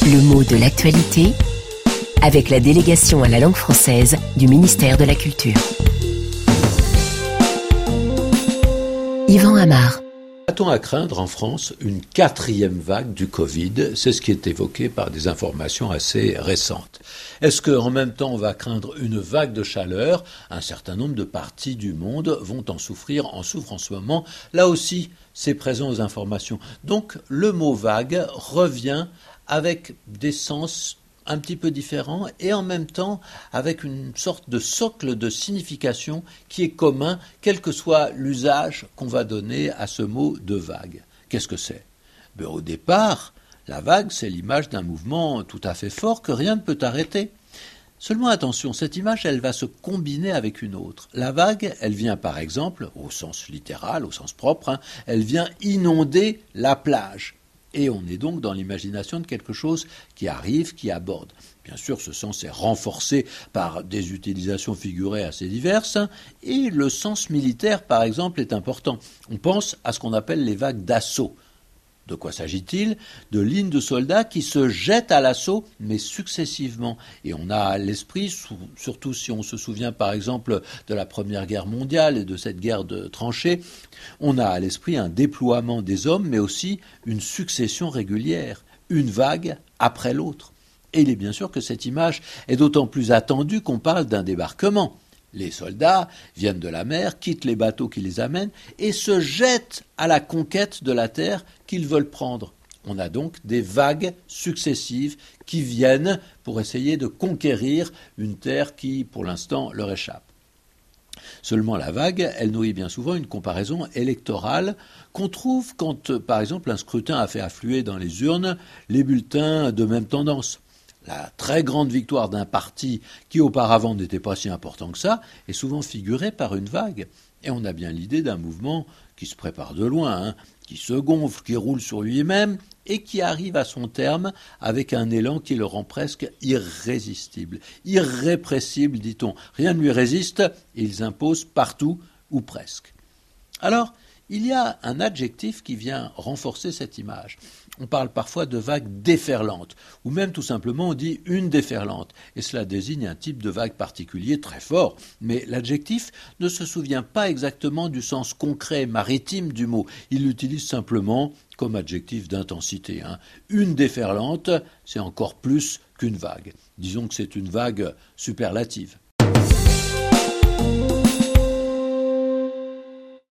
Le mot de l'actualité avec la délégation à la langue française du ministère de la Culture. Yvan Amar. A-t-on à craindre en France une 4e vague du Covid? C'est ce qui est évoqué par des informations assez récentes. Est-ce qu'en même temps on va craindre une vague de chaleur? Un certain nombre de parties du monde vont en souffrir, en souffrent en ce moment. Là aussi, c'est présent aux informations. Donc le mot vague revient avec des sens un petit peu différents et en même temps avec une sorte de socle de signification qui est commun, quel que soit l'usage qu'on va donner à ce mot de vague. Qu'est-ce que c'est? Au départ, la vague, c'est l'image d'un mouvement tout à fait fort que rien ne peut arrêter. Seulement attention, cette image, elle va se combiner avec une autre. La vague, elle vient par exemple, au sens littéral, au sens propre, elle vient inonder la plage. Et on est donc dans l'imagination de quelque chose qui arrive, qui aborde. Bien sûr, ce sens est renforcé par des utilisations figurées assez diverses, et le sens militaire, par exemple, est important. On pense à ce qu'on appelle les vagues d'assaut. De quoi s'agit-il? De lignes de soldats qui se jettent à l'assaut, mais successivement. Et on a à l'esprit, surtout si on se souvient par exemple de la Première Guerre mondiale et de cette guerre de tranchées, on a à l'esprit un déploiement des hommes, mais aussi une succession régulière, une vague après l'autre. Et il est bien sûr que cette image est d'autant plus attendue qu'on parle d'un débarquement. Les soldats viennent de la mer, quittent les bateaux qui les amènent et se jettent à la conquête de la terre qu'ils veulent prendre. On a donc des vagues successives qui viennent pour essayer de conquérir une terre qui, pour l'instant, leur échappe. Seulement la vague, elle nourrit bien souvent une comparaison électorale qu'on trouve quand, par exemple, un scrutin a fait affluer dans les urnes les bulletins de même tendance. La très grande victoire d'un parti qui auparavant n'était pas si important que ça est souvent figurée par une vague. Et on a bien l'idée d'un mouvement qui se prépare de loin, qui se gonfle, qui roule sur lui-même et qui arrive à son terme avec un élan qui le rend presque irrésistible. Irrépressible, dit-on. Rien ne lui résiste et il s'impose partout ou presque. Alors, il y a un adjectif qui vient renforcer cette image. On parle parfois de vague déferlante, ou même tout simplement on dit une déferlante, et cela désigne un type de vague particulier très fort, mais l'adjectif ne se souvient pas exactement du sens concret maritime du mot, il l'utilise simplement comme adjectif d'intensité. Une déferlante, c'est encore plus qu'une vague. Disons que c'est une vague superlative.